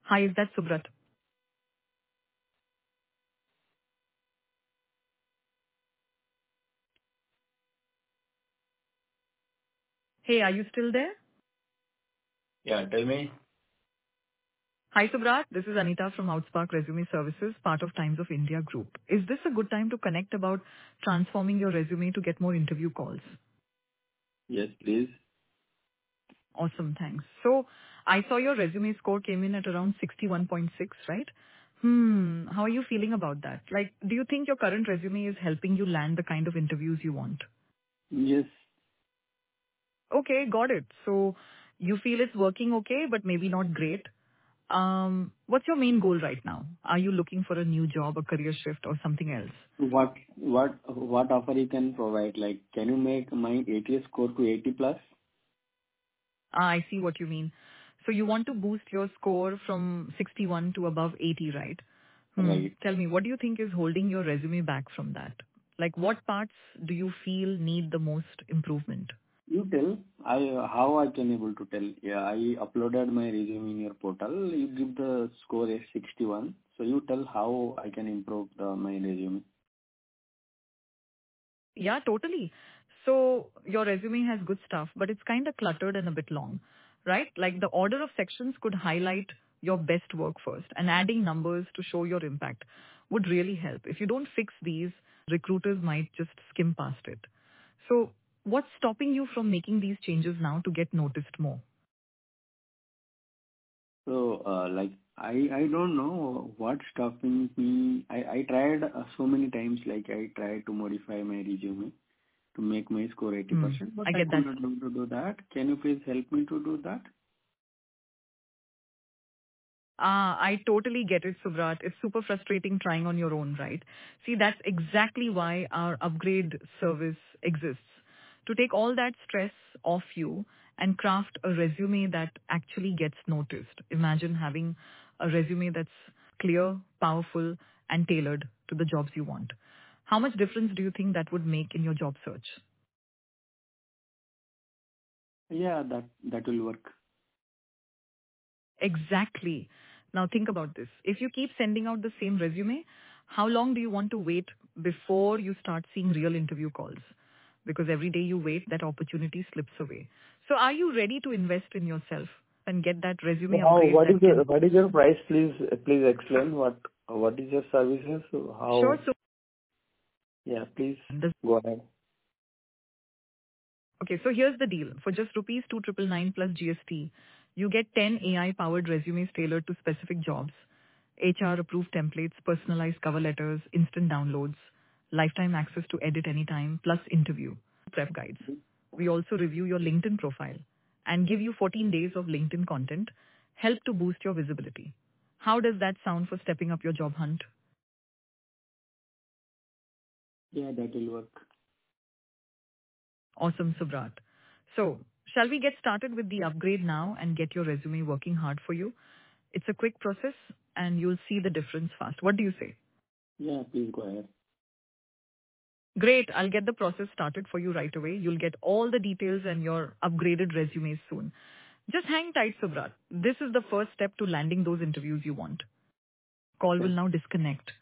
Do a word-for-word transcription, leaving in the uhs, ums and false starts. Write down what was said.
Hi, is that Subrat? Hey, are you still there? Yeah, tell me. Hi, Subrat. This is Anita from Outspark Resume Services, part of Times of India Group. Is this a good time to connect about transforming your resume to get more interview calls? Yes, please. Awesome, thanks. So I saw your resume score came in at around sixty-one point six, right? Hmm, how are you feeling about that? Like, do you think your current resume is helping you land the kind of interviews you want? Yes. Okay, got it. So you feel it's working okay, but maybe not great. Um, what's your main goal right now? Are you looking for a new job, a career shift, or something else? What what what offer you can provide? Like, can you make my A T S score to eighty plus? Ah, I see what you mean. So you want to boost your score from sixty-one to above eighty, right? Hmm. Right. Tell me, what do you think is holding your resume back from that? Like, what parts do you feel need the most improvement? You tell. I how I can able to tell. Yeah, I uploaded my resume in your portal. You give the score as sixty-one. So you tell how I can improve the, my resume. Yeah, totally. So your resume has good stuff, but it's kind of cluttered and a bit long, right? Like the order of sections could highlight your best work first, and adding numbers to show your impact would really help. If you don't fix these, recruiters might just skim past it. So what's stopping you from making these changes now to get noticed more? So uh, like I I don't know what's stopping me. I I tried uh, so many times. Like I tried to modify my resume to make my score Hmm. eighty percent, but I I get could that. not able to do that. Can you please help me to do that? Ah, I totally get it, Subrat. It's super frustrating trying on your own, right? See, that's exactly why our upgrade service exists. To take all that stress off you and craft a resume that actually gets noticed. Imagine having a resume that's clear, powerful, and tailored to the jobs you want. How much difference do you think that would make in your job search? Yeah, that that will work. Exactly. Now think about this. If you keep sending out the same resume, how long do you want to wait before you start seeing real interview calls? Because every day you wait, that opportunity slips away. So are you ready to invest in yourself and get that So resume how, upgrade what is that your, can... what is your price? Please, please explain what, what is your services? So Sure. how... So, Yeah, please the- go ahead. okay, so here's the deal. For just rupees two nine nine nine plus G S T, you get ten A I-powered resumes tailored to specific jobs, H R-approved templates, personalized cover letters, instant downloads, lifetime access to edit anytime, plus interview prep guides. We also review your LinkedIn profile and give you fourteen days of LinkedIn content, help to boost your visibility. How does that sound for stepping up your job hunt? Yeah, that will work. Awesome, Subrat. So, shall we get started with the upgrade now and get your resume working hard for you? It's a quick process and you'll see the difference fast. What do you say? Yeah, please go ahead. Great. I'll get the process started for you right away. You'll get all the details and your upgraded resumes soon. Just hang tight, Subrat. This is the first step to landing those interviews you want. Call will Yes. now disconnect.